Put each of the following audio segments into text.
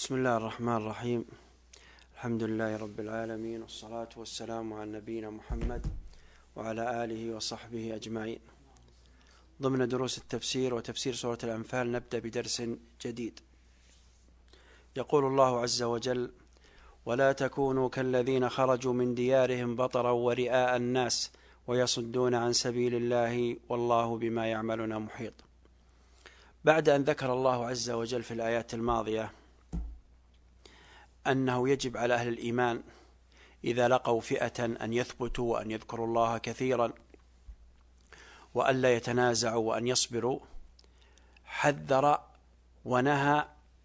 بسم الله الرحمن الرحيم. الحمد لله رب العالمين، والصلاة والسلام على نبينا محمد وعلى آله وصحبه أجمعين. ضمن دروس التفسير وتفسير سورة الأنفال نبدأ بدرس جديد. يقول الله عز وجل: ولا تكونوا كالذين خرجوا من ديارهم بطرا ورئاء الناس ويصدون عن سبيل الله والله بما يعملون محيط. بعد أن ذكر الله عز وجل في الآيات الماضية أنه يجب على أهل الإيمان إذا لقوا فئة أن يثبتوا وأن يذكروا الله كثيرا وأن لا يتنازعوا وأن يصبروا، حذر ونهى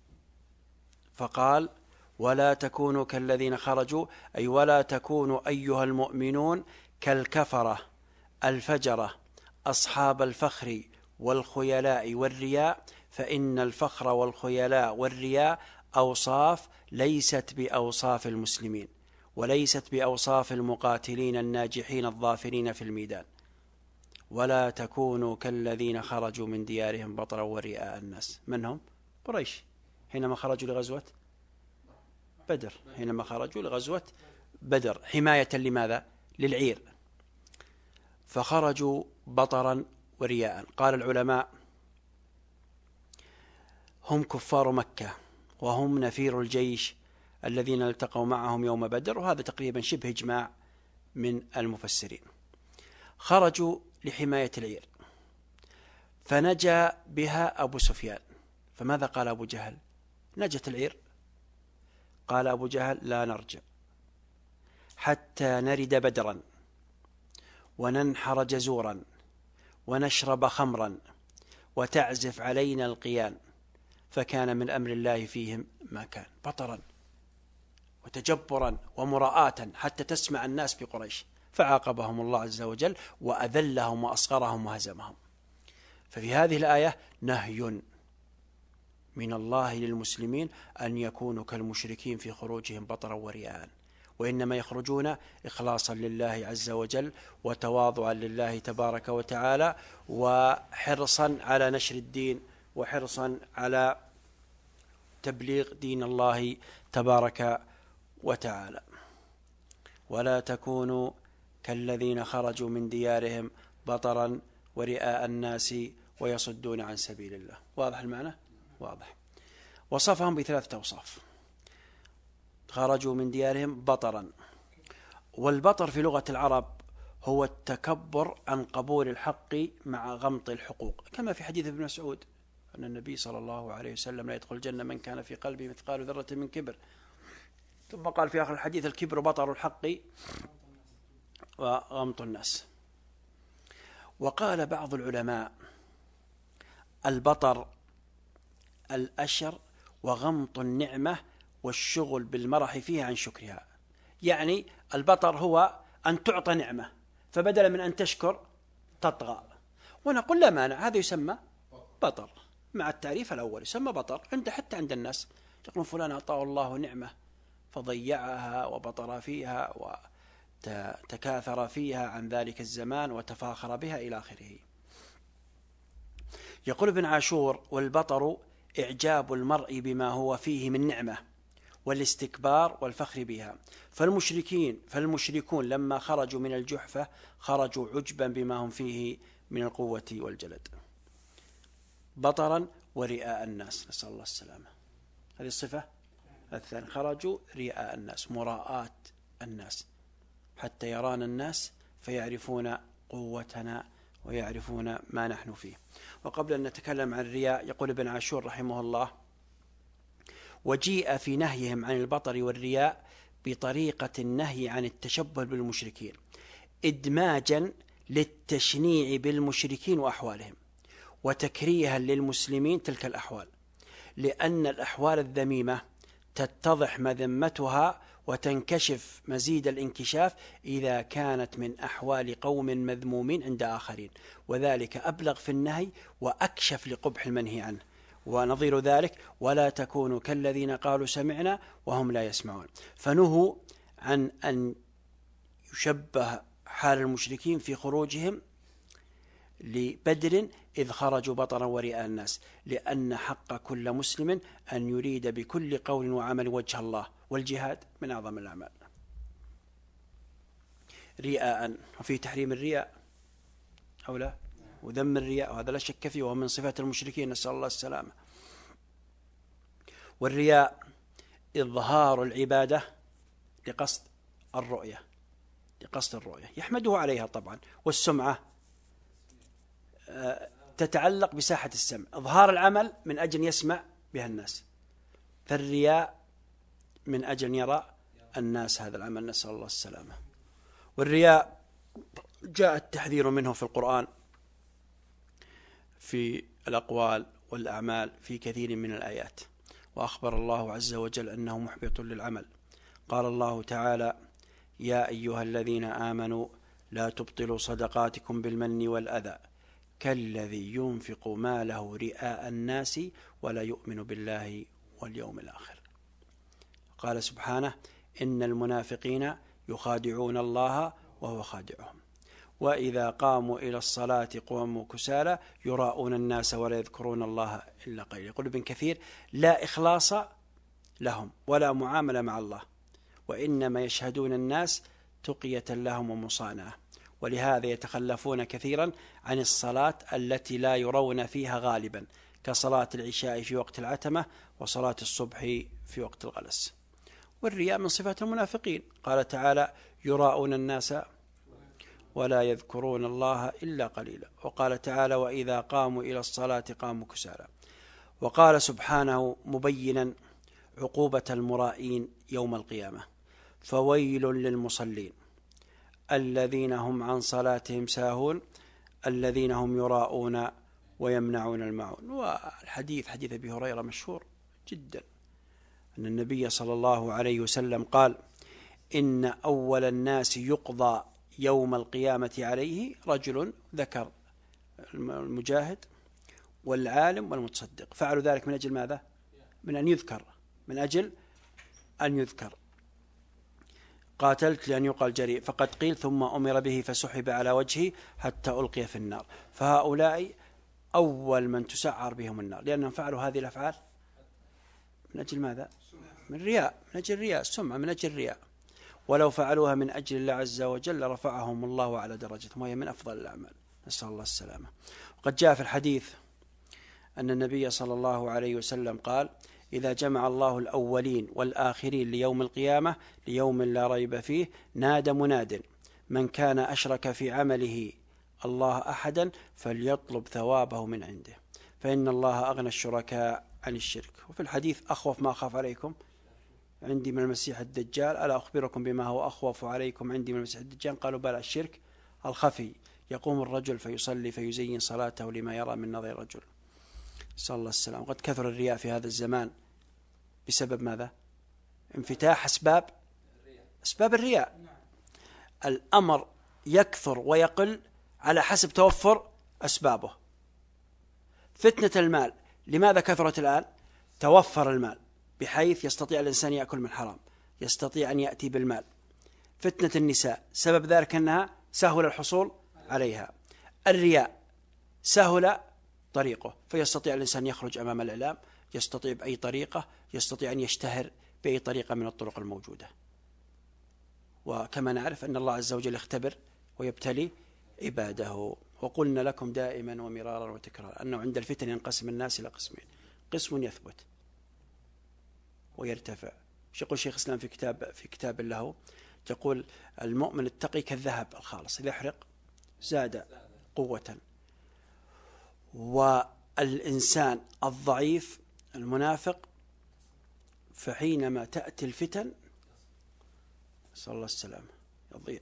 فقال: ولا تكونوا كالذين خرجوا، أي ولا تكونوا أيها المؤمنون كالكفرة الفجرة أصحاب الفخر والخيلاء والرياء، فإن الفخر والخيلاء والرياء أوصاف ليست بأوصاف المسلمين وليست بأوصاف المقاتلين الناجحين الظافرين في الميدان. ولا تكونوا كالذين خرجوا من ديارهم بطرا ورئاء الناس. من هم؟ قريش حينما خرجوا لغزوة بدر، حينما خرجوا لغزوة بدر حماية لماذا؟ للعير، فخرجوا بطرا ورياء. قال العلماء: هم كفار مكة وهم نفير الجيش الذين التقوا معهم يوم بدر، وهذا تقريبا شبه إجماع من المفسرين. خرجوا لحماية العير فنجا بها أبو سفيان، فماذا قال أبو جهل؟ نجت العير. قال أبو جهل: لا نرجع حتى نرد بدرا وننحر جزورا ونشرب خمرا وتعزف علينا القيان، فكان من أمر الله فيهم ما كان. بطرا وتجبرا ومراءة حتى تسمع الناس بقريش، فعاقبهم الله عز وجل وأذلهم وأصغرهم وهزمهم. ففي هذه الآية نهي من الله للمسلمين أن يكونوا كالمشركين في خروجهم بطرا ورئاء، وإنما يخرجون إخلاصا لله عز وجل وتواضعا لله تبارك وتعالى وحرصا على نشر الدين وحرصا على تبليغ دين الله تبارك وتعالى. ولا تكونوا كالذين خرجوا من ديارهم بطرا ورئاء الناس ويصدون عن سبيل الله. واضح المعنى؟ واضح. وصفهم بثلاثة أوصاف: خرجوا من ديارهم بطرا، والبطر في لغة العرب هو التكبر عن قبول الحق مع غمط الحقوق، كما في حديث ابن مسعود أن النبي صلى الله عليه وسلم: لا يدخل الجنة من كان في قلبه مثقال ذرة من كبر. ثم قال في آخر الحديث: الكبر بطر الحق وغمط الناس. وقال بعض العلماء: البطر الأشر وغمط النعمة والشغل بالمرح فيها عن شكرها. يعني البطر هو أن تعطى نعمة فبدلا من أن تشكر تطغى، ونقول لا مانع، هذا يسمى بطر مع التعريف الأول، يسمى بطر حتى عند الناس، يقولون فلان أعطاه الله نعمة فضيعها وبطر فيها وتكاثر فيها عن ذلك الزمان وتفاخر بها إلى آخره. يقول ابن عاشور: والبطر إعجاب المرء بما هو فيه من نعمة والاستكبار والفخر بها. فالمشركون لما خرجوا من الجحفة خرجوا عجبا بما هم فيه من القوة والجلد. بطرا ورئاء الناس، نسأل الله السلامة. هذه الصفة الثانية: خرجوا رئاء الناس، مراءة الناس حتى يرانا الناس فيعرفون قوتنا ويعرفون ما نحن فيه. وقبل أن نتكلم عن الرياء يقول ابن عاشور رحمه الله: وجيء في نهيهم عن البطر والرياء بطريقة النهي عن التشبه بالمشركين إدماجا للتشنيع بالمشركين وأحوالهم وتكريها للمسلمين تلك الأحوال، لأن الأحوال الذميمة تتضح مذمتها وتنكشف مزيد الانكشاف إذا كانت من أحوال قوم مذمومين عند آخرين، وذلك أبلغ في النهي وأكشف لقبح المنهي عنه. ونظير ذلك: ولا تكونوا كالذين قالوا سمعنا وهم لا يسمعون. فنهوا عن أن يشبه حال المشركين في خروجهم لبدر إذ خرجوا بطرا ورئاء الناس، لأن حق كل مسلم أن يريد بكل قول وعمل وجه الله، والجهاد من أعظم الأعمال. رئاء، وفي تحريم الرياء أو لا، وذم الرياء، وهذا لا شك فيه، وهو من صفات المشركين، نسأل الله السلامة. والرياء إظهار العبادة لقصد الرؤية، يحمده عليها طبعا. والسمعة تتعلق بساحة السمع، إظهار العمل من أجل يسمع بها الناس، فالرياء من أجل يرى الناس هذا العمل، نسأل الله السلامة. والرياء جاء التحذير منه في القرآن في الأقوال والأعمال في كثير من الآيات، وأخبر الله عز وجل أنه محبط للعمل. قال الله تعالى: يا أيها الذين آمنوا لا تبطلوا صدقاتكم بالمن والأذى كالذي ينفق ماله رئاء الناس ولا يؤمن بالله واليوم الآخر. قال سبحانه: إن المنافقين يخادعون الله وهو خادعهم وإذا قاموا إلى الصلاة قاموا كسالى يراءون الناس ولا يذكرون الله إلا قليلا. يقول ابن كثير: لا إخلاص لهم ولا معاملة مع الله، وإنما يشهدون الناس تقية لهم ومصانعة، ولهذا يتخلفون كثيرا عن الصلاة التي لا يرون فيها غالبا، كصلاة العشاء في وقت العتمة وصلاة الصبح في وقت الغلس. والرياء من صفات المنافقين، قال تعالى: يراءون الناس ولا يذكرون الله إلا قليلا. وقال تعالى: وإذا قاموا إلى الصلاة قاموا كسالى. وقال سبحانه مبينا عقوبة المرائين يوم القيامة: فويل للمصلين الذين هم عن صلاتهم ساهون الذين هم يراءون ويمنعون الماعون. والحديث حديث أبي هريرة مشهور جدا أن النبي صلى الله عليه وسلم قال: إن أول الناس يقضى يوم القيامة عليه رجل ذكر المجاهد والعالم والمتصدق، فعلوا ذلك من أجل ماذا؟ من أجل أن يذكر. قاتلت لأن يقال جريء، فقد قيل ثم أمر به فسحب على وجهه حتى ألقي في النار. فهؤلاء أول من تسعر بهم النار، لأنهم فعلوا هذه الأفعال من أجل ماذا؟ من رياء، من أجل رياء السمعة، من أجل رياء. ولو فعلوها من أجل الله عز وجل رفعهم الله على درجتهم، وهي من أفضل الأعمال، نسأل الله السلامة. وقد جاء في الحديث أن النبي صلى الله عليه وسلم قال: إذا جمع الله الأولين والآخرين ليوم القيامة ليوم لا ريب فيه نادى مناد: من كان أشرك في عمله الله أحدا فليطلب ثوابه من عنده، فإن الله أغنى الشركاء عن الشرك. وفي الحديث: أخوف ما أخاف عليكم عندي من المسيح الدجال، ألا أخبركم بما هو أخوف عليكم عندي من المسيح الدجال؟ قالوا: بلى، الشرك الخفي، يقوم الرجل فيصلي فيزين صلاته لما يرى من نظر الرجل، صلى الله السلام. وقد كثر الرياء في هذا الزمان بسبب ماذا؟ انفتاح أسباب الرياء. الأمر يكثر ويقل على حسب توفر أسبابه. فتنة المال، لماذا كثرت الآن؟ توفر المال بحيث يستطيع الإنسان يأكل من حرام، يستطيع أن يأتي بالمال. فتنة النساء، سبب ذلك أنها سهل الحصول عليها. الرياء سهل طريقه، فيستطيع الإنسان يخرج أمام الإعلام، يستطيع بأي طريقة، يستطيع أن يشتهر بأي طريقة من الطرق الموجودة. وكما نعرف أن الله عز وجل يختبر ويبتلي عباده. وقلنا لكم دائما ومرارا وتكرارا أنه عند الفتن ينقسم الناس إلى قسمين: قسم يثبت ويرتفع. يقول شيخ الإسلام في كتاب له، يقول: المؤمن التقي كالذهب الخالص، إذا يحرق زاد قوة. والإنسان الضعيف المنافق فحينما تأتي الفتن صلى الله السلام يضيع.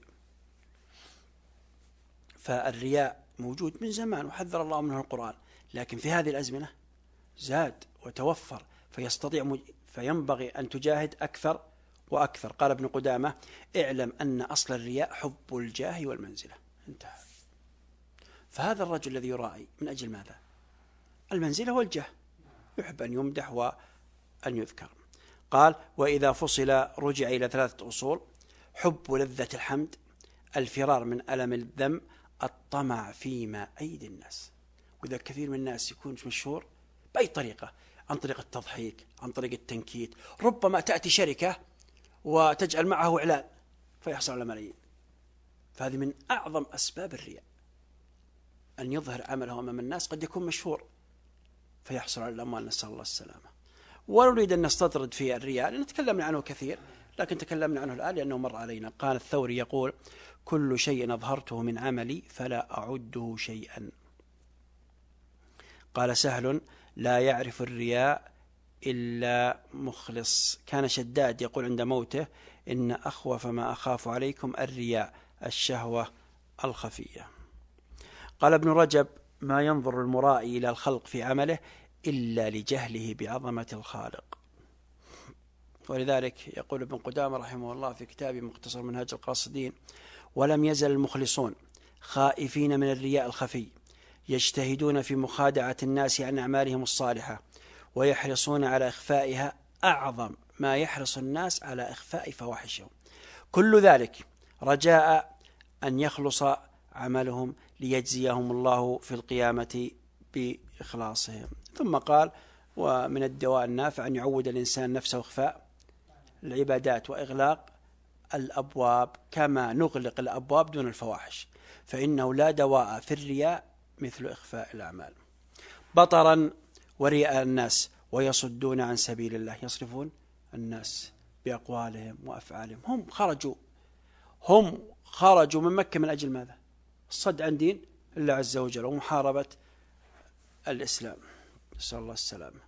فالرياء موجود من زمان وحذر الله منه القرآن، لكن في هذه الأزمنة زاد وتوفر، فينبغي أن تجاهد أكثر وأكثر. قال ابن قدامة: اعلم أن أصل الرياء حب الجاه والمنزلة. انتهى. فهذا الرجل الذي يرائي من أجل ماذا؟ المنزلة والجاه، يحب أن يمدح وأن يذكر. قال: وإذا فصل رجع إلى 3 أصول: حب لذة الحمد، الفرار من ألم الذم، الطمع فيما أيدي الناس. وإذا كثير من الناس يكون مشهور بأي طريقة، عن طريق التضحيك، عن طريق التنكيت، ربما تأتي شركة وتجعل معه إعلان فيحصل على ملايين. فهذه من أعظم أسباب الرياء، أن يظهر عمله أمام الناس، قد يكون مشهور فيحصل على الأموال، نسأل الله السلامة. ونريد أن نستطرد في الرياء لأن تكلمنا عنه كثير، لكن تكلمنا عنه الآن لأنه مر علينا. قال الثوري يقول: كل شيء أظهرته من عملي فلا أعده شيئا. قال سهل: لا يعرف الرياء إلا مخلص. كان شداد يقول عند موته: إن أخوف ما أخاف عليكم الرياء، الشهوة الخفية. قال ابن رجب: ما ينظر المرائي إلى الخلق في عمله إلا لجهله بعظمة الخالق. ولذلك يقول ابن قدامة رحمه الله في كتابه مختصر منهاج القاصدين: ولم يزل المخلصون خائفين من الرياء الخفي، يجتهدون في مخادعة الناس عن أعمالهم الصالحة، ويحرصون على إخفائها أعظم ما يحرص الناس على إخفاء فواحشهم، كل ذلك رجاء أن يخلص عملهم ليجزيهم الله في القيامة بإخلاصهم. ثم قال: ومن الدواء النافع أن يعود الإنسان نفسه إخفاء العبادات وإغلاق الأبواب، كما نغلق الأبواب دون الفواحش، فإنه لا دواء في الرياء مثل إخفاء الأعمال. بطرا ورياء الناس ويصدون عن سبيل الله، يصرفون الناس بأقوالهم وأفعالهم. هم خرجوا من مكة من أجل ماذا؟ الصد عن دين الله عز وجل ومحاربة الإسلام، نسأل الله السلامة.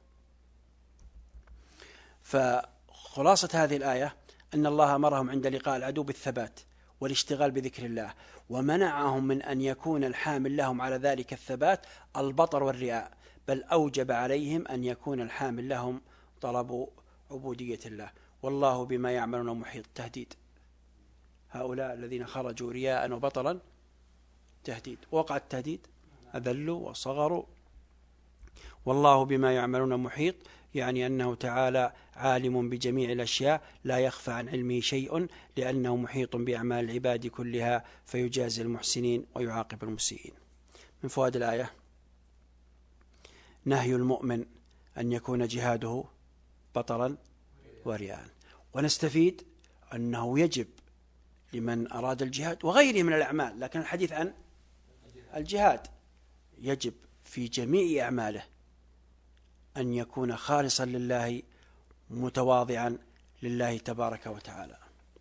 فخلاصة هذه الآية أن الله أمرهم عند لقاء العدو بالثبات والاشتغال بذكر الله، ومنعهم من أن يكون الحامل لهم على ذلك الثبات البطر والرياء، بل أوجب عليهم أن يكون الحامل لهم طلب عبودية الله. والله بما يعملون محيط. تهديد هؤلاء الذين خرجوا رياء وبطرا، تهديد، وقع التهديد، أذلوا وصغروا. والله بما يعملون محيط، يعني أنه تعالى عالم بجميع الأشياء، لا يخفى عن علمه شيء، لأنه محيط بأعمال العباد كلها، فيجازي المحسنين ويعاقب المسيئين. من فوائد الآية: نهي المؤمن أن يكون جهاده بطرا ورياء. ونستفيد أنه يجب لمن أراد الجهاد وغيره من الأعمال، لكن الحديث عن الجهاد، يجب في جميع أعماله أن يكون خالصا لله متواضعا لله تبارك وتعالى.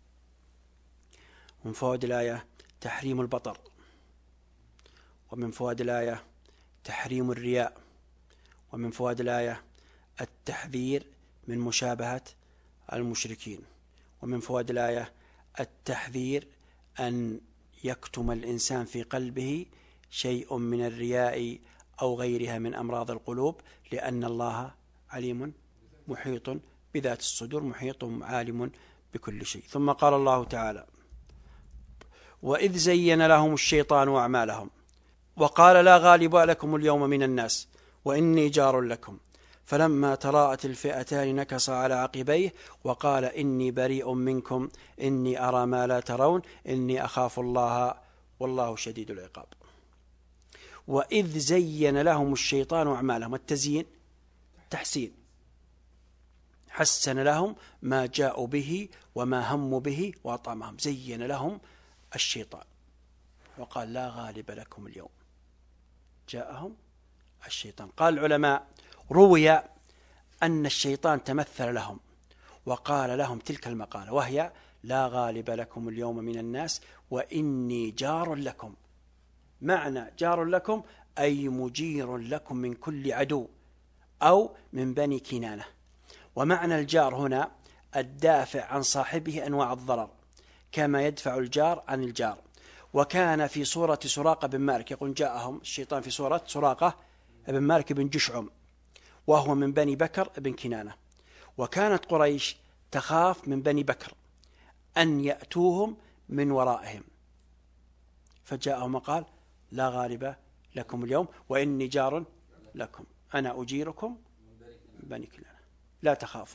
ومن فوائد الآية تحريم البطر، ومن فوائد الآية تحريم الرياء، ومن فوائد الآية التحذير من مشابهة المشركين، ومن فوائد الآية التحذير أن يكتم الإنسان في قلبه شيء من الرياء أو غيرها من أمراض القلوب، لأن الله عليم محيط بذات الصدور، محيط عالم بكل شيء. ثم قال الله تعالى: وإذ زين لهم الشيطان أعمالهم وقال لا غالب لكم اليوم من الناس وإني جار لكم، فلما تراءت الفئتان نكص على عقبيه وقال إني بريء منكم إني أرى ما لا ترون إني أخاف الله والله شديد العقاب. وإذ زين لهم الشيطان أعمالهم، التزيين تحسين، حسن لهم ما جاءوا به وما هموا به وأطعمهم، زين لهم الشيطان وقال لا غالب لكم اليوم، جاءهم الشيطان. قال العلماء: روي أن الشيطان تمثل لهم وقال لهم تلك المقالة، وهي لا غالب لكم اليوم من الناس وإني جار لكم. معنى جار لكم أي مجير لكم من كل عدو أو من بني كنانة. ومعنى الجار هنا الدافع عن صاحبه أنواع الضرر، كما يدفع الجار عن الجار. وكان في صورة سراقة بن مالك، يقول جاءهم الشيطان في صورة سراقة بن مالك بن جشعم، وهو من بني بكر بن كنانة. وكانت قريش تخاف من بني بكر أن يأتوهم من ورائهم، فجاءهم وقال لا غالب لكم اليوم وإني جار لكم، أنا أجيركم من بني كنانة لا تخافوا.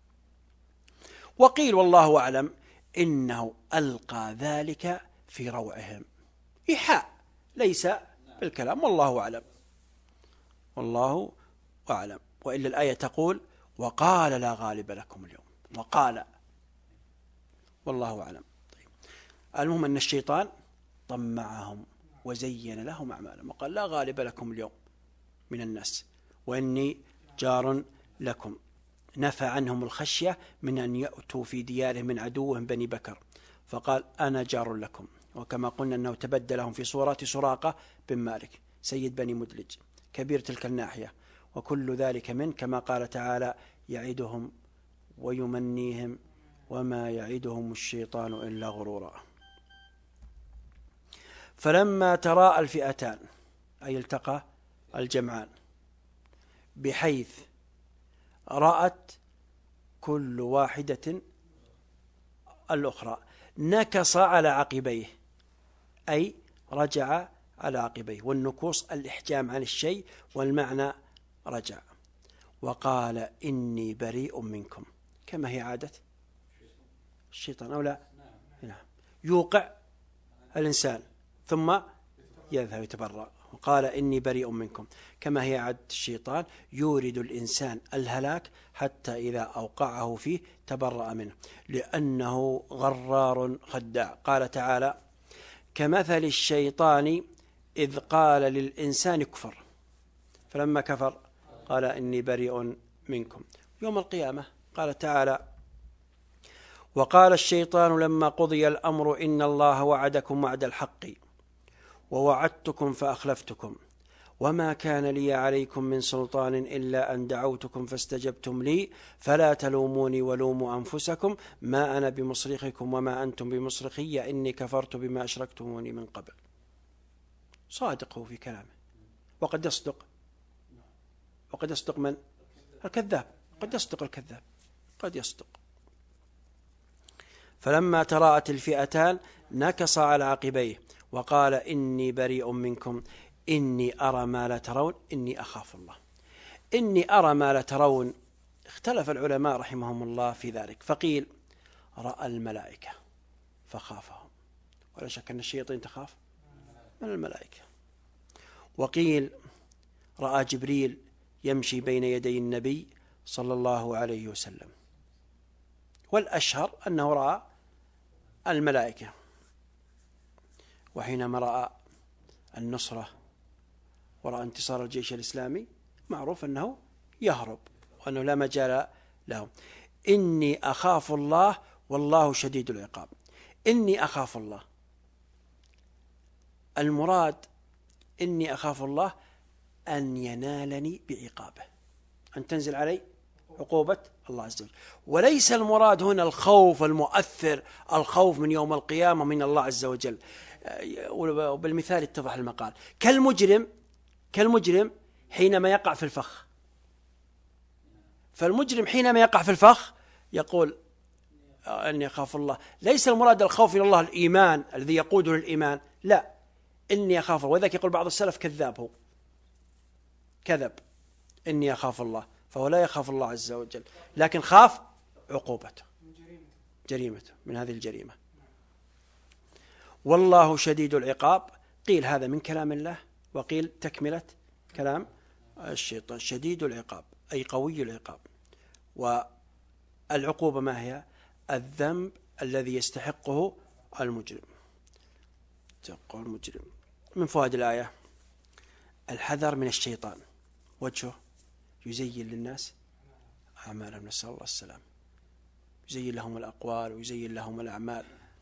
وقيل والله أعلم إنه ألقى ذلك في روعهم، إيحاء ليس بالكلام. والله أعلم، والله أعلم. وإلا الآية تقول وقال لا غالب لكم اليوم، وقال، والله أعلم. طيب. المهم أن الشيطان طمعهم وزين لهم أعمالهم وقال لا غالب لكم اليوم من الناس وإني جار لكم. نفى عنهم الخشية من أن يأتوا في ديارهم من عدوهم بني بكر، فقال أنا جار لكم. وكما قلنا أنه تبدلهم في صورة سراقة بن مالك سيد بني مدلج كبير تلك الناحية. وكل ذلك من كما قال تعالى يعدهم ويمنيهم وما يعدهم الشيطان إلا غرورا. فلما تراءى الفئتان أي التقى الجمعان بحيث رأت كل واحدة الأخرى نكص على عقبيه، أي رجع على عقبيه، والنكوص الإحجام عن الشيء والمعنى رجع، وقال إني بريء منكم، كما هي عادة الشيطان أو لا؟ نعم. يوقع الإنسان ثم يذهب يتبرأ، وقال إني بريء منكم، كما هي عادة الشيطان يورد الإنسان الهلاك حتى إذا أوقعه فيه تبرأ منه، لأنه غرار خداع. قال تعالى كمثل الشيطان إذ قال للإنسان كفر فلما كفر قال إني بريء منكم. يوم القيامة قال تعالى وقال الشيطان لما قضي الأمر إن الله وعدكم وعد الحق ووعدتكم فأخلفتكم وما كان لي عليكم من سلطان إلا أن دعوتكم فاستجبتم لي فلا تلوموني ولوموا أنفسكم ما أنا بمصرخكم وما أنتم بمصرخي إني كفرت بما أشركتموني من قبل. صادق هو في كلامه، وقد يصدق من الكذاب، قد يصدق الكذاب، قد يصدق. فلما تراءت الفئتان نكص على عقبيه وقال إني بريء منكم إني أرى ما لا ترون إني أخاف الله. إني أرى ما لا ترون، اختلف العلماء رحمهم الله في ذلك، فقيل رأى الملائكة فخافهم، ولا شك أن الشياطين تخاف من الملائكة. وقيل رأى جبريل يمشي بين يدي النبي صلى الله عليه وسلم، والأشهر أنه رأى الملائكة. وحينما رأى النصرة ورأى انتصار الجيش الإسلامي معروف أنه يهرب وأنه لا مجال له. إني أخاف الله والله شديد العقاب. إني أخاف الله، المراد إني أخاف الله أن ينالني بعقابه، أن تنزل علي عقوبة الله عز وجل، وليس المراد هنا الخوف المؤثر، الخوف من يوم القيامة من الله عز وجل. وبالمثال اتضح المقال، كالمجرم حينما يقع في الفخ، فالمجرم حينما يقع في الفخ يقول أني أخاف الله. ليس المراد الخوف من الله الإيمان الذي يقوده للإيمان، لا، إني أخاف الله. وذلك يقول بعض السلف كذاب، هو كذب، إني أخاف الله، فهو لا يخاف الله عز وجل لكن خاف عقوبته، جريمته من هذه الجريمة. والله شديد العقاب، قيل هذا من كلام الله، وقيل تكملة كلام الشيطان. شديد العقاب أي قوي العقاب. والعقوبة ما هي؟ الذنب الذي يستحقه المجرم. من فوائد الآية الحذر من الشيطان، وجهه يزين للناس أعمالهم، نسأل الله السلام، يزين لهم الأقوال ويزين لهم الأعمال.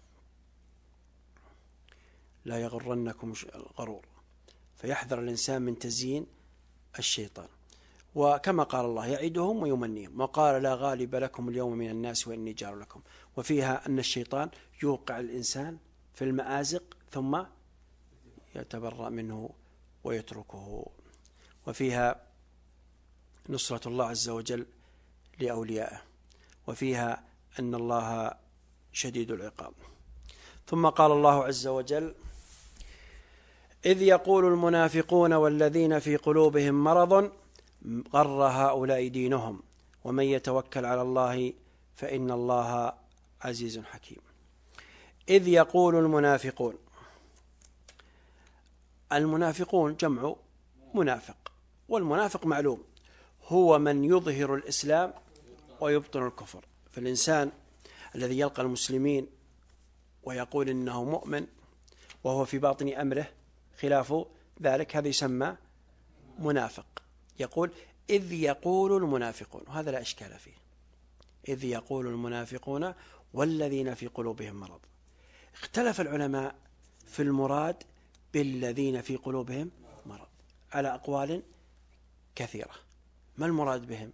لا يغرنكم الغرور، فيحذر الإنسان من تزيين الشيطان. وكما قال الله يعدهم ويمنيهم، وقال لا غالب لكم اليوم من الناس وإني جار لكم، وفيها أن الشيطان يوقع الإنسان في المآزق ثم يتبرأ منه ويتركه. وفيها نصرة الله عز وجل لأوليائه، وفيها أن الله شديد العقاب. ثم قال الله عز وجل إذ يقول المنافقون والذين في قلوبهم مرض غر هؤلاء دينهم ومن يتوكل على الله فإن الله عزيز حكيم. إذ يقول المنافقون، المنافقون جمع منافق، والمنافق معلوم هو من يظهر الإسلام ويبطن الكفر. فالإنسان الذي يلقى المسلمين ويقول إنه مؤمن وهو في باطن أمره خلاف ذلك، هذا يسمى منافق. يقول إذ يقول المنافقون، وهذا لا إشكال فيه، إذ يقول المنافقون والذين في قلوبهم مرض. اختلف العلماء في المراد بالذين في قلوبهم مرض على أقوال كثيرة. ما المراد بهم؟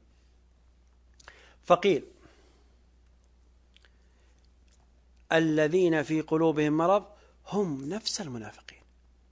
فقيل الذين في قلوبهم مرض هم نفس المنافقين،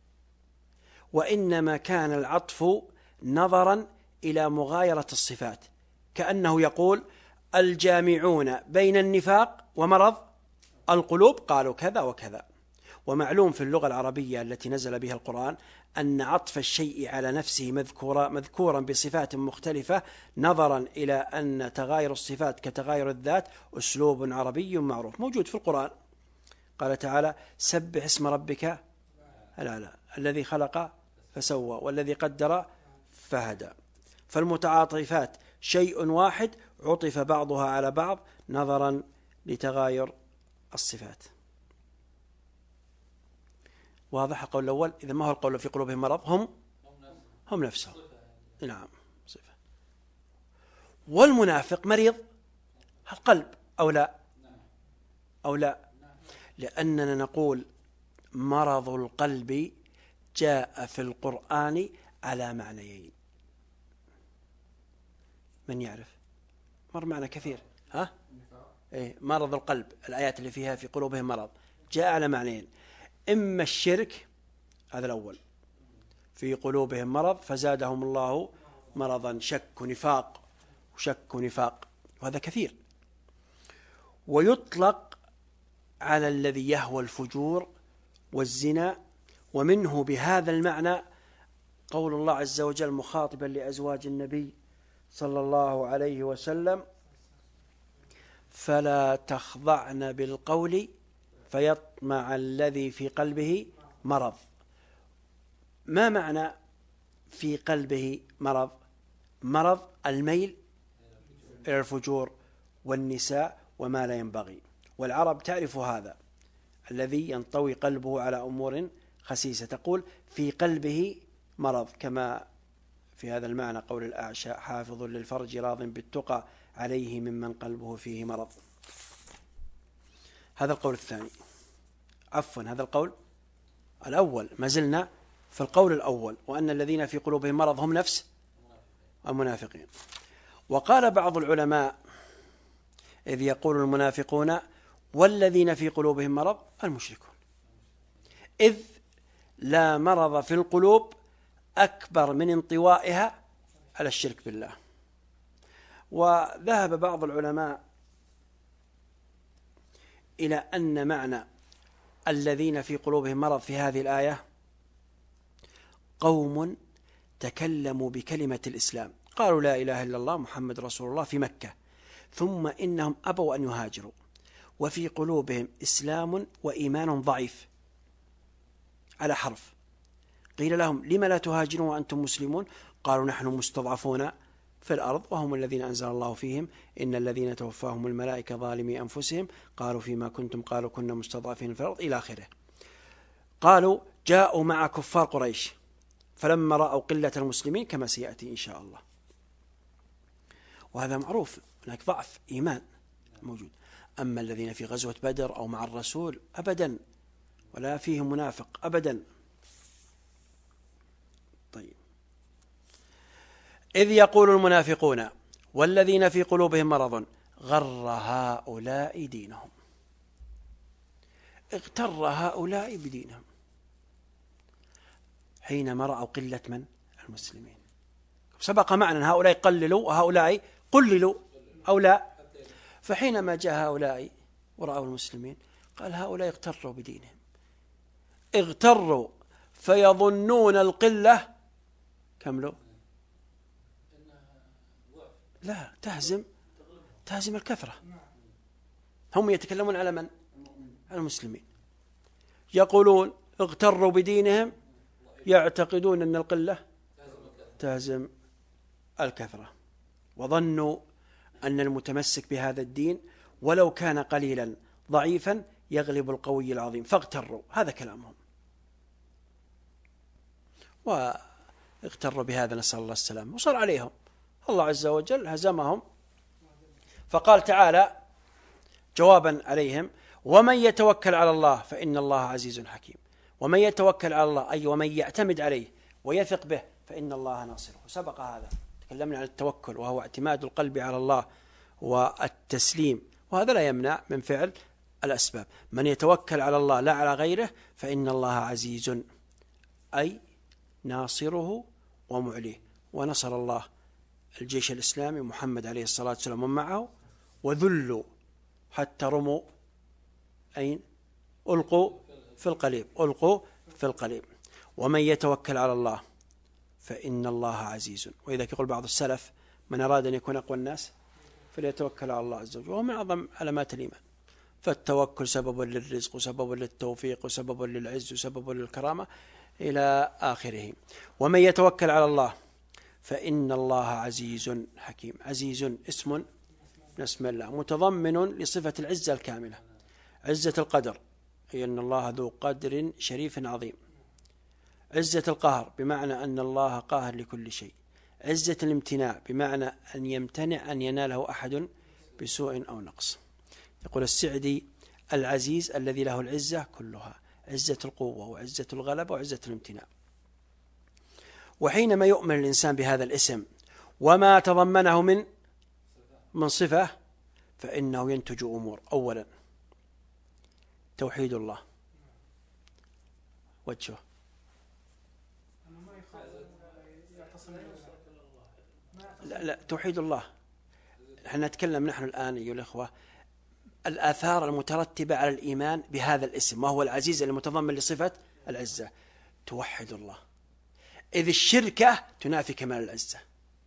وإنما كان العطف نظرا إلى مغايرة الصفات، كأنه يقول الجامعون بين النفاق ومرض القلوب قالوا كذا وكذا. ومعلوم في اللغة العربية التي نزل بها القرآن أن عطف الشيء على نفسه مذكورا بصفات مختلفة نظرا إلى أن تغاير الصفات كتغاير الذات أسلوب عربي معروف موجود في القرآن. قال تعالى سبح اسم ربك الأعلى الذي خلق فسوى والذي قدر فهدى. فالمتعاطفات شيء واحد عطف بعضها على بعض نظرا لتغاير الصفات. واضح القول الأول؟ إذا ما هو القول في قلوبهم مرض؟ هم نفسهم. نعم صفة. والمنافق مريض القلب أو لا؟ أو لا؟ لأننا نقول مرض القلب جاء في القرآن على معنيين. من يعرف؟ مر معنا كثير. ها؟ إيه مرض القلب، الآيات اللي فيها في قلوبهم مرض جاء على معنيين، إما الشرك، هذا الأول، في قلوبهم مرض فزادهم الله مرضا، شك ونفاق وشك ونفاق، وهذا كثير. ويطلق على الذي يهوى الفجور والزنا، ومنه بهذا المعنى قول الله عز وجل مخاطبا لأزواج النبي صلى الله عليه وسلم فلا تخضعن بالقول فيطمع الذي في قلبه مرض. ما معنى في قلبه مرض؟ مرض الميل إلى الفجور والنساء وما لا ينبغي، والعرب تعرف هذا الذي ينطوي قلبه على أمور خسيسة، تقول في قلبه مرض، كما في هذا المعنى قول الأعشى حافظ للفرج راض بالتقى عليه ممن قلبه فيه مرض. هذا القول الثاني، عفوا هذا القول الأول، ما زلنا في القول الأول، وأن الذين في قلوبهم مرض هم نفس المنافقين. وقال بعض العلماء إذ يقول المنافقون والذين في قلوبهم مرض المشركون، إذ لا مرض في القلوب أكبر من انطوائها على الشرك بالله. وذهب بعض العلماء إلى أن معنى الذين في قلوبهم مرض في هذه الآية قوم تكلموا بكلمة الإسلام، قالوا لا إله إلا الله محمد رسول الله في مكة، ثم إنهم أبوا أن يهاجروا، وفي قلوبهم إسلام وإيمان ضعيف على حرف. قيل لهم لما لا تهاجرون وأنتم مسلمون؟ قالوا نحن مستضعفون في الأرض وهم الذين أنزل الله فيهم إن الذين توفاهم الملائكة ظالمي أنفسهم قالوا فيما كنتم قالوا كنا مستضعفين في الأرض إلى آخره. قالوا جاءوا مع كفار قريش فلما رأوا قلة المسلمين كما سيأتي إن شاء الله. وهذا معروف، هناك ضعف إيمان موجود. أما الذين في غزوة بدر أو مع الرسول أبدا، ولا فيهم منافق أبدا. طيب، إذ يقول المنافقون والذين في قلوبهم مرض غر هؤلاء دينهم، اغتر هؤلاء بدينهم حينما رأوا قلة من المسلمين. سبق معنا هؤلاء قللوا وهؤلاء قللوا أو لا، فحينما جاء هؤلاء ورأوا المسلمين قال هؤلاء اغتروا بدينهم، اغتروا فيظنون القلة كملوا لا تهزم الكثرة. هم يتكلمون على من؟ على المسلمين، يقولون اغتروا بدينهم يعتقدون أن القلة تهزم الكثرة، وظنوا أن المتمسك بهذا الدين ولو كان قليلا ضعيفا يغلب القوي العظيم، فاغتروا. هذا كلامهم، واغتروا بهذا، نسأل الله السلام، وصار عليهم الله عز وجل هزمهم. فقال تعالى جوابا عليهم: ومن يتوكل على الله فإن الله عزيز حكيم. ومن يتوكل على الله أي ومن يعتمد عليه ويثق به فإن الله ناصره. سبق هذا، تكلمنا عن التوكل وهو اعتماد القلب على الله والتسليم، وهذا لا يمنع من فعل الأسباب. من يتوكل على الله لا على غيره فإن الله عزيز أي ناصره ومعليه. ونصر الله الجيش الإسلامي محمد عليه الصلاة والسلام ومعه، وذلوا حتى رموا أين؟ ألقوا في القليب، ألقوا في القليب. ومن يتوكل على الله فإن الله عزيز. وإذا يقول بعض السلف: من أراد أن يكون أقوى الناس فليتوكل على الله عز وجل، وهو من أعظم علامات الإيمان. فالتوكل سبب للرزق وسبب للتوفيق وسبب للعز وسبب للكرامة إلى آخره. ومن يتوكل على الله فإن الله عزيز حكيم. عزيز اسم من اسم الله متضمن لصفة العزة الكاملة. عزة القدر أي أن الله ذو قدر شريف عظيم. عزة القهر بمعنى أن الله قاهر لكل شيء. عزة الامتناع بمعنى أن يمتنع أن يناله أحد بسوء أو نقص. يقول السعدي: العزيز الذي له العزة كلها، عزة القوة وعزة الغلبة وعزة الامتناع. وحينما يؤمن الإنسان بهذا الاسم وما تضمنه من صفة فإنه ينتج أمور. أولا توحيد الله، وجهه لا توحيد الله. نحن نتكلم نحن الآن أيها الأخوة الآثار المترتبة على الإيمان بهذا الاسم وهو العزيز المتضمن لصفة العزة. توحد الله، إذ الشركة تنافي كمال العزة.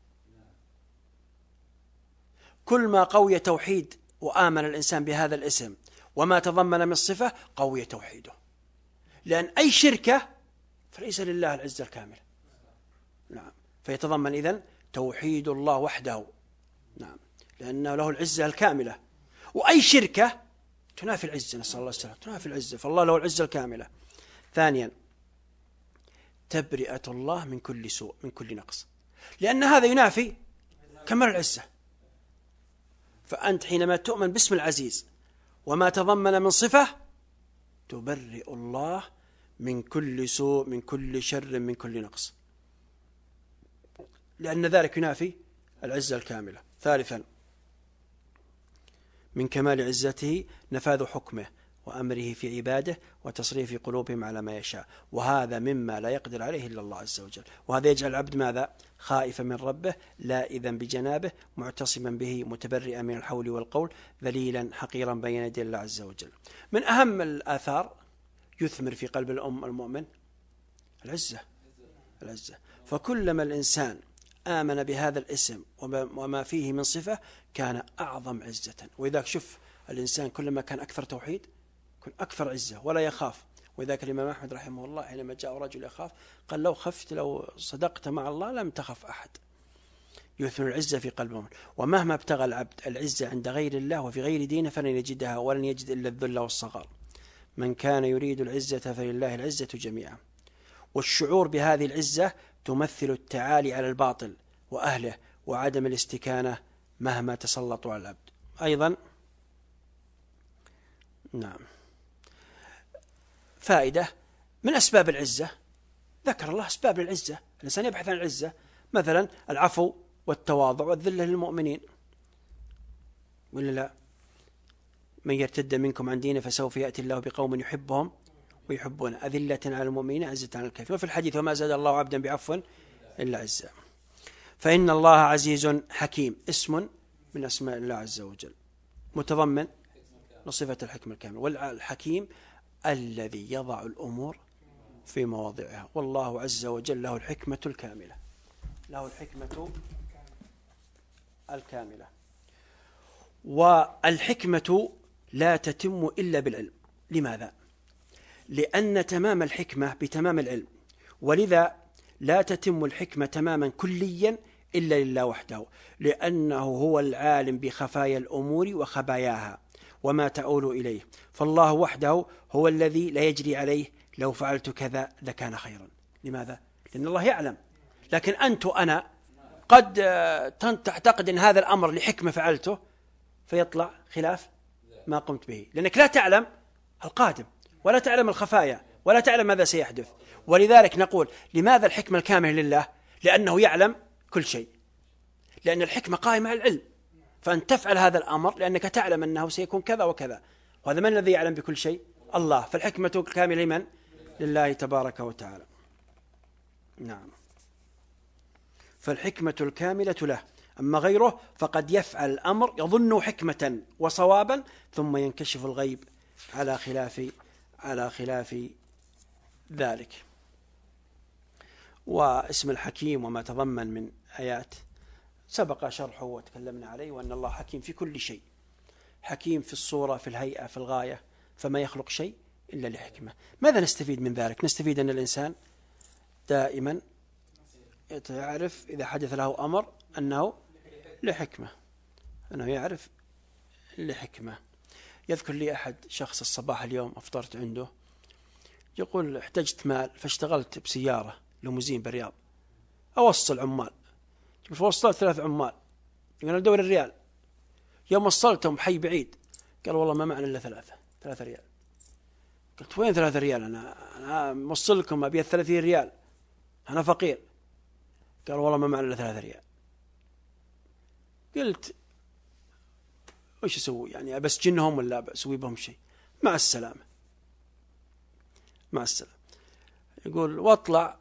كل ما قوي توحيد وآمن الإنسان بهذا الاسم وما تضمن من الصفة قوي توحيده، لأن أي شركة فليس لله العزة الكاملة. نعم، فيتضمن إذن توحيد الله وحده، نعم، لأنه له العزة الكاملة. وأي شركة تنافي العزة، نسأل الله السلامة، تنافي العزة، فالله له العزة الكاملة. ثانيا تبرئة الله من كل سوء من كل نقص، لأن هذا ينافي كمال العزة. فأنت حينما تؤمن باسم العزيز وما تضمن من صفة تبرئ الله من كل سوء من كل شر من كل نقص، لأن ذلك ينافي العزة الكاملة. ثالثا من كمال عزته نفاذ حكمه وأمره في عباده وتصريف قلوبهم على ما يشاء، وهذا مما لا يقدر عليه إلا الله عز وجل. وهذا يجعل العبد ماذا؟ خائفا من ربه، لائذا بجنابه، معتصما به، متبرئا من الحول والقول، ذليلا حقيرا بين يدي الله عز وجل. من أهم الآثار يثمر في قلب المؤمن العزة. فكلما الإنسان آمن بهذا الاسم وما فيه من صفة كان أعظم عزة. وإذا شوف الإنسان كلما كان أكثر توحيد كن أكثر عزة ولا يخاف. وذاك الإمام أحمد رحمه الله حينما جاء رجل يخاف قال: لو صدقت مع الله لم تخف أحد. يثمر العزة في قلب المؤمن. ومهما ابتغى العبد العزة عند غير الله وفي غير دينه فلن يجدها ولن يجد إلا الذل والصغار. من كان يريد العزة فلله العزة جميعا. والشعور بهذه العزة تمثل التعالي على الباطل وأهله وعدم الاستكانة مهما تسلطوا على العبد. أيضا نعم فائدة من أسباب العزة، ذكر الله أسباب العزة. الإنسان يبحث عن العزة، مثلا العفو والتواضع والذلة للمؤمنين، ولا لا؟ من يرتد منكم عن دينه فسوف يأتي الله بقوم يحبهم ويحبون أذلة على المؤمنين عزة على الكافرين. وفي الحديث: وما زاد الله عبدا بعفو إلا عزة. فإن الله عزيز حكيم اسم من أسماء الله عز وجل متضمن لصفة الحكمة الكاملة. والحكيم الذي يضع الأمور في مواضعها، والله عز وجل له الحكمة الكاملة، له الحكمة الكاملة. والحكمة لا تتم إلا بالعلم. لماذا؟ لأن تمام الحكمة بتمام العلم، ولذا لا تتم الحكمة تماما كليا إلا لله وحده، لأنه هو العالم بخفايا الأمور وخباياها وما تؤول إليه، فالله وحده هو الذي لا يجري عليه لو فعلت كذا لكان خيرا. لماذا؟ لأن الله يعلم، لكن أنت وأنا قد تعتقد أن هذا الأمر لحكمة فعلته فيطلع خلاف ما قمت به، لأنك لا تعلم القادم ولا تعلم الخفايا ولا تعلم ماذا سيحدث. ولذلك نقول لماذا الحكمة الكاملة لله؟ لأنه يعلم كل شيء، لأن الحكمة قائمة على العلم، فأن تفعل هذا الأمر لأنك تعلم أنه سيكون كذا وكذا، وهذا من الذي يعلم بكل شيء؟ الله. فالحكمة الكاملة لمن؟ لله تبارك وتعالى. نعم، فالحكمة الكاملة له، أما غيره فقد يفعل الأمر يظن حكمة وصوابا ثم ينكشف الغيب على خلاف ذلك. واسم الحكيم وما تضمن من آيات سبق شرحه وتكلمنا عليه، وأن الله حكيم في كل شيء، حكيم في الصورة، في الهيئة، في الغاية، فما يخلق شيء إلا لحكمة. ماذا نستفيد من ذلك؟ نستفيد أن الإنسان دائما يعرف إذا حدث له أمر أنه لحكمة، أنه يعرف لحكمة. يذكر لي أحد شخص الصباح اليوم أفطرت عنده، يقول احتجت مال فاشتغلت بسيارة ليموزين بالرياض أوصل عمال، فوصلت 3 عمال، يقول أنا دور الريال، يوم وصلتهم حي بعيد قال والله ما معنا إلا 3 ريال. قلت وين 3 ريال؟ أنا موصل لكم أبي 30 ريال، أنا فقير. قال والله ما معنا إلا 3 ريال. قلت وش أسوي يعني؟ بس جنهم ولا أسوي بهم شيء؟ مع السلامة مع السلامة. يقول واطلع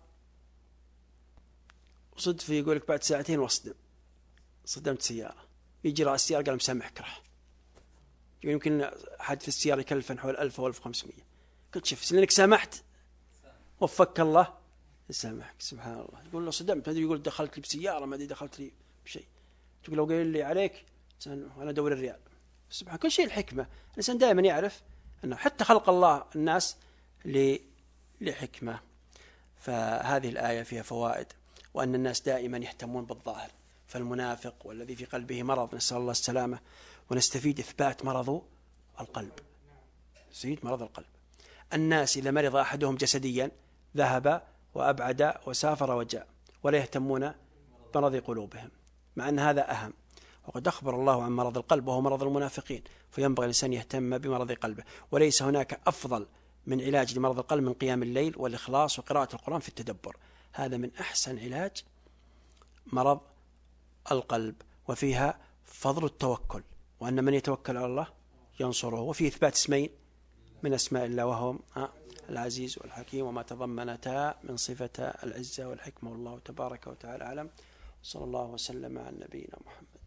صدفة، يقول لك بعد 2 ساعة صدمت سيارة، يجي رأس السيارة قال مسامحك راح. يمكن أحد في السيارة يكلفن حول 1000 أو 1500. قلت شوف لأنك سامحت وفك الله يسامحك. سبحان الله. يقول له صدمت، ما يقول دخلت لي بسيارة، ما دخلت لي بشيء. تقول لو قال لي عليك أنا دور الريال. سبحان كل شيء الحكمة. الإنسان دائما يعرف أنه حتى خلق الله الناس لحكمة. فهذه الآية فيها فوائد، وأن الناس دائما يهتمون بالظاهر، فالمنافق والذي في قلبه مرض نسأل الله السلامة. ونستفيد إثبات مرض القلب، سيد مرض القلب. الناس إذا مرض أحدهم جسديا ذهب وأبعد وسافر وجاء، ولا يهتمون بمرض قلوبهم، مع أن هذا أهم. وقد أخبر الله عن مرض القلب وهو مرض المنافقين، فينبغي الإنسان يهتم بمرض قلبه. وليس هناك أفضل من علاج لمرض القلب من قيام الليل والإخلاص وقراءة القرآن في التدبر. هذا من أحسن علاج مرض القلب. وفيها فضل التوكل، وأن من يتوكل على الله ينصره. وفي إثبات اسمين من أسماء الله وهم العزيز والحكيم، وما تضمنتا من صفة العزة والحكمة. والله تبارك وتعالى أعلم، صلى الله وسلم على نبينا محمد.